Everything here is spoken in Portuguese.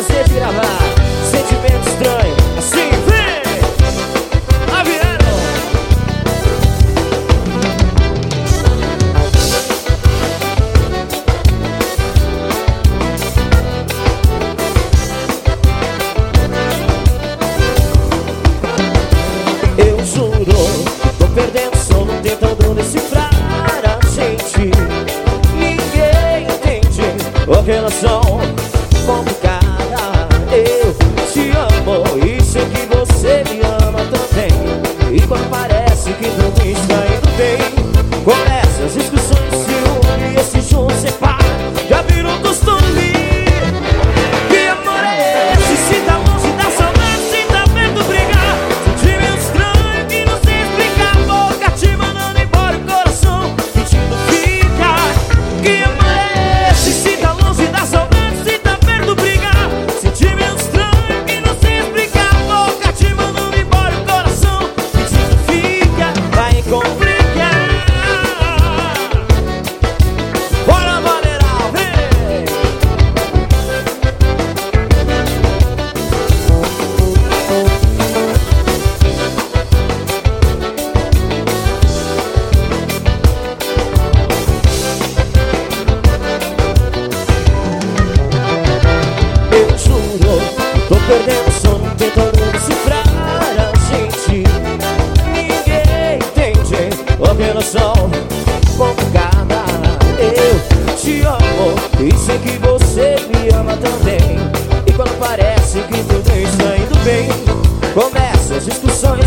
prazer de gravar Sentimento Estranho. Assim, vem! Aviano! Eu juro, tô perdendo sono tentando decifrar a gente. Ninguém entende a relação complicada. Eu te amo e sei que você me ama também. E quando parece que tudo está indo bem, começam as discussões, ciúme e esse junto separa. Já virou costume. Que amor é esse? Se tá longe da saudade, se tá perto brigar. Sentimento estranho que não sei explicar. Boca te mandando embora o coração pedindo fica. Que amor é esse? Se tá longe da saudade, se tá perto brigar. Sentimento estranho que não sei explicar. Boca te mandando embora o coração pedindo fica. Vai complicar. Bora, Valerão, vem! Eu juro, tô perdendo sono tentando decifrar a gente. Ninguém entende a relação complicada. Eu te amo e sei que você me ama também. E quando parece que tudo está indo bem, começam as discussões,